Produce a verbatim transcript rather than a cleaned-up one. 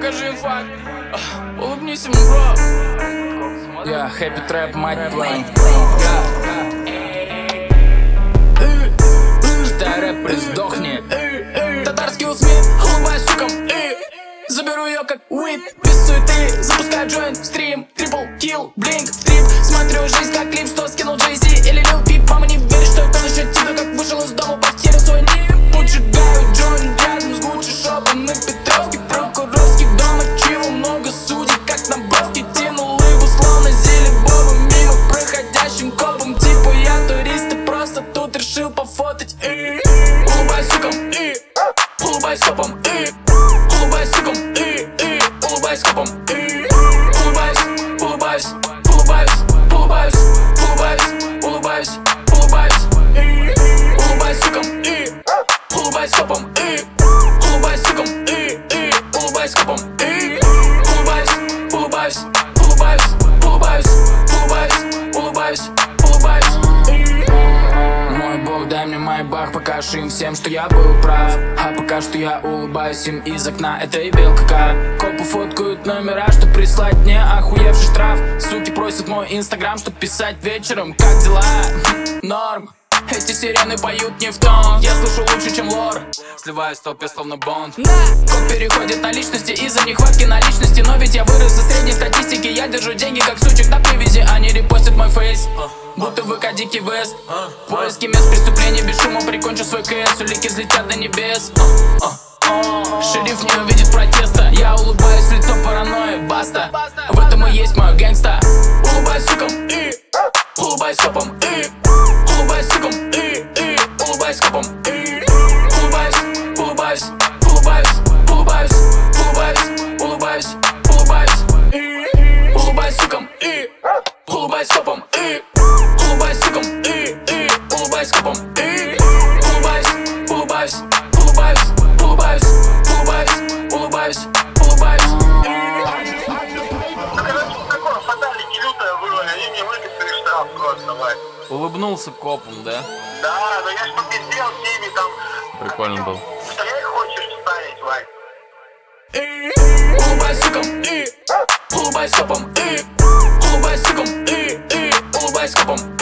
покажи им факт. Улыбнись ему, бро. Я хэппи трэп, мать твою. Считай рэп, сдохни. Татарский усмех, улыбаясь сукам. Заберу ее как уит, без суеты. Запускаю джойнт в стрим, трипл килл, блинк, стрип. Смотрю жизнь как клип, что скинул Джей-Зи или Лил Пип. Мама не верит, что это насчет тебя, как вышел из дома, потерял свой ник. Поджигаю джойнт рядом с Гуччи шопом на Петровке. Прокурорский дом, отчего много судей, как на бровке. Тянул его словно зелебоба мимо проходящим копом. Типа я турист и просто тут решил пофотать. Улыбаюсь сукам, улыбаюсь копом. Улыбаюсь сукам, улыбаюсь копом. Улыбаюсь, улыбаюсь, улыбаюсь, улыбаюсь, улыбаюсь, улыбаюсь, улыбаюсь. Улыбаюсь сукам, улыбаюсь копом. Улыбаюсь сукам, улыбаюсь копом. Улыбаюсь, улыбаюсь, улыбаюсь, улыбаюсь, улыбаюсь, улыбаюсь, улыбаюсь. Мой бог, дай мне майбах, покажи им всем, что я был прав. А пока что я улыбаюсь им из окна этой белка. Копы фоткают номера, чтоб прислать мне охуевший штраф. Суки просят мой инстаграм, чтоб писать вечером. Как дела? Норм. Эти сирены поют не в тон. Я слышу лучше, чем лор. Сливаюсь в толпе, словно Бонд. Код переходит на личности из-за нехватки наличности. Но ведь я вырос из средней статистики. Я держу деньги, как сучек на привязи. Они репостят мой фейс, будто ВК Дикий Вест. Поиски мест преступлений без шума прикончу свой КС. Улики взлетят до небес. Шериф не увидит протеста. Я улыбаюсь, лицо паранойи, баста. В этом и есть мой гэнгста. Улыбаюсь сукам, улыбаюсь копом. Улыбаюсь сукам, улыбаюсь копом. Улыбаюсь, улыбаюсь, улыбаюсь, улыбаюсь, улыбаюсь, улыбаюсь, улыбаюсь. Улыбаюсь сукам, улыбаюсь копом. Улыбаюсь сукам, улыбаюсь копом. Улыбаюсь, улыбаюсь, улыбаюсь, улыбаюсь, улыбаюсь, улыбаюсь, улыбаюсь. Какое фаталити лютое было, они мне выписали штраф просто, Вань. Улыбнулся копом, да? Да, но я ж попиздел с ними там. Прикольно был. Что я их хочешь ставить, Вань? Улыбаюсь сукам, улыбаюсь копом. Улыбаюсь сукам, улыбаюсь копом.